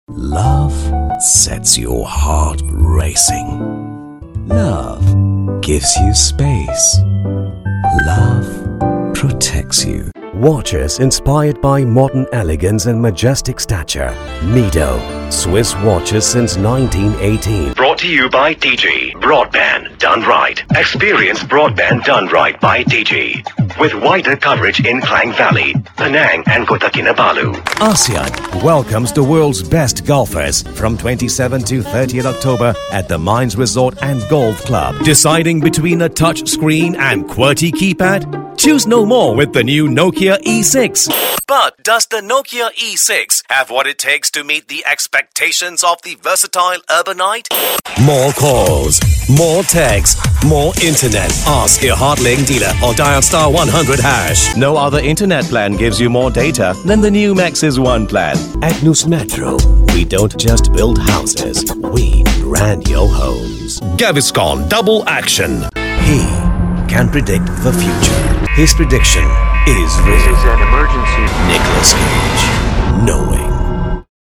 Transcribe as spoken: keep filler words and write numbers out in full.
Love sets your heart racing. Love gives you space. Love protects you. Watches inspired by modern elegance and majestic stature. Mido, Swiss watches since nineteen eighteen. Brought to you by D G. Broadband done right. Experience broadband done right by D G. With wider coverage in Klang Valley, Penang and Kota Kinabalu. ASEAN welcomes the world's best golfers from twenty-seventh to thirtieth October at the Mines Resort and Golf Club. Deciding between a touch screen and QWERTY keypad? Choose no more with the new Nokia E six. But does the Nokia E six have what it takes to meet the expectations of the versatile urbanite? More calls, more texts, more internet. Ask your Heartling dealer or dial star one hundred hash. No other internet plan gives you more data than the new Maxis One plan. At Nusmetro, we don't just build houses, we brand your homes. Gaviscon Double Action. He can predict the future. His prediction is real. This is an emergency. Nicolas Cage, knowing